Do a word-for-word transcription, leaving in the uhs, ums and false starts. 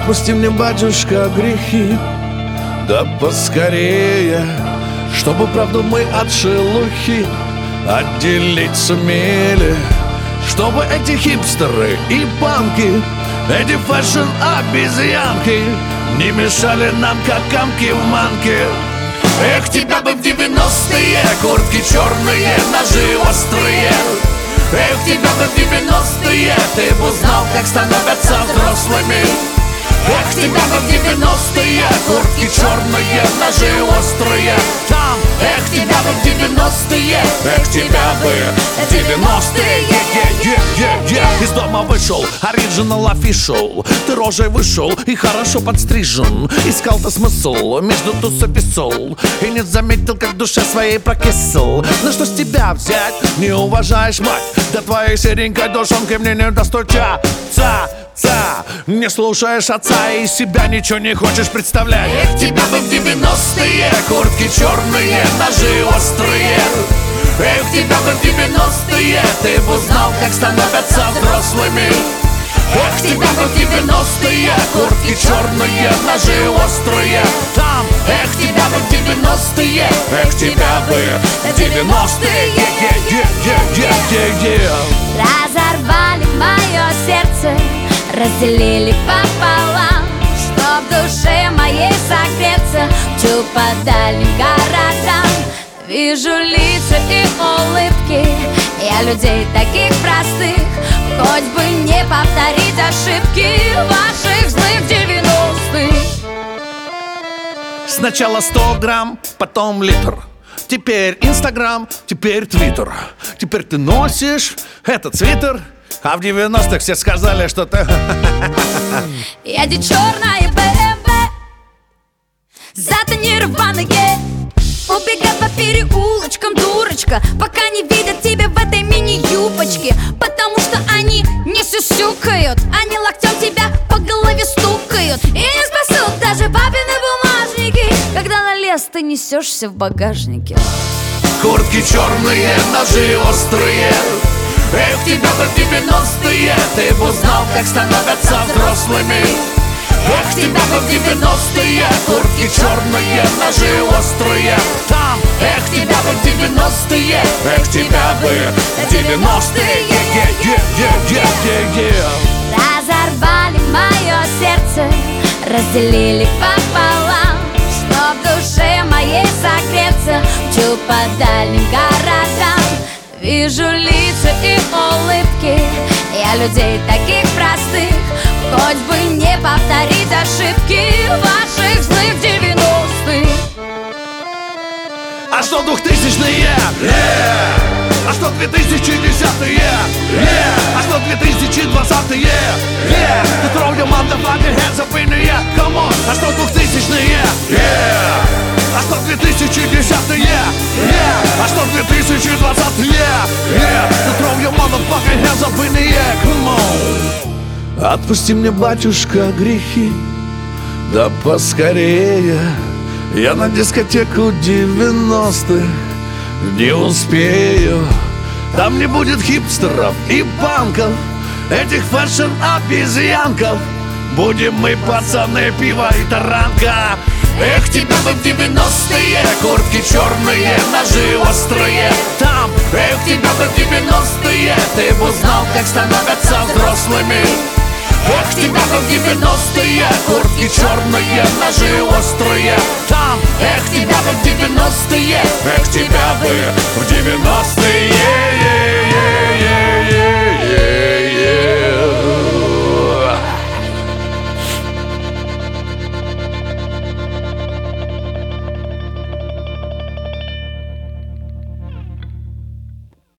Отпусти мне, батюшка, грехи, да поскорее, чтобы правду мы от шелухи отделить сумели. Чтобы эти хипстеры и панки, эти фэшн-обезьянки не мешали нам, как комки в манке. Эх, тебя бы в девяностые, куртки черные, ножи острые. Эх, тебя бы в девяностые, ты бы узнал, как становятся взрослыми. Эх, тебя бы в девяностые, куртки черные, ножи острые. Там, эх, тебя бы в девяностые, эх, тебя бы в девяностые. Из дома вышел, оригинал official. Ты рожей вышел и хорошо подстрижен. Искал-то смысл между туз и писал, и не заметил, как в душе своей прокисл. Ну что с тебя взять? Не уважаешь мать, да твоей серенькой душонки мне не достучаться. Не слушаешь отца и из себя ничего не хочешь представлять. Эх, тебя бы в девяностые, куртки черные, ножи острые. Эх, тебя бы в девяностые, ты бы узнал, как становятся взрослыми. Эх, тебя бы в девяностые, куртки черные, ножи острые. Там, эх, тебя бы в девяностые, эх, тебя бы в девяностые. Разорвали мое сердце, разделили пополам, чтоб в душе моей согреться. Чу по дальним городам. Вижу лица и улыбки, я людей таких простых, хоть бы не повторить ошибки ваших злых девяностых. Сначала сто грамм, потом литр. Теперь Инстаграм, теперь Твиттер. Теперь ты носишь этот свитер, а в девяностых все сказали, что ты Едет черная бэ эм вэ, затонированные. Убегай по переулочкам, дурочка, пока не видят тебя в этой мини-юбочке. Потому что они не сюсюкают, они локтем тебя по голове стукают. И не спасут даже папины бумажники, когда на лес ты несешься в багажнике. Куртки черные, ножи острые. Эх, тебя бы в девяностые, ты бы узнал, как становятся взрослыми. Эх, тебя бы в девяностые, куртки черные, ножи острые. Там, эх, тебя бы в девяностые, эх, тебя бы в девяностые. Разорвали мое сердце, разделили пополам, чтоб в душе моей согреться. Чу по дальним городам. Вижу лица и улыбки, я людей таких простых, хоть бы не повторить ошибки ваших злых девяностых. А что двухтысячные? Yeah! А что две тысячи десятые? Yeah! А что две тысячи двадцатые? Yeah! To throw your motherfucking hands up in the air, come on! А что двухтысячные? Yeah! А что две тысячи десятые? Yeah! А что две тысячи двадцатые? Yeah! To throw your motherfucking hands up in the air, come on! Отпусти мне, батюшка, грехи, да поскорее. Я на дискотеку девяностых не успею. Там не будет хипстеров и панков, этих фэшн-обезьянков. Будем мы, пацаны, пиво и таранка. Эх, тебя бы в девяностые, куртки черные, ножи острые. Там, эх, тебя бы в девяностые, ты бы узнал, как становятся взрослыми. Эх, тебя бы в девяностые, куртки черные, ножи острые. Там, эх, тебя бы в девяностые, эх, тебя бы в девяностые.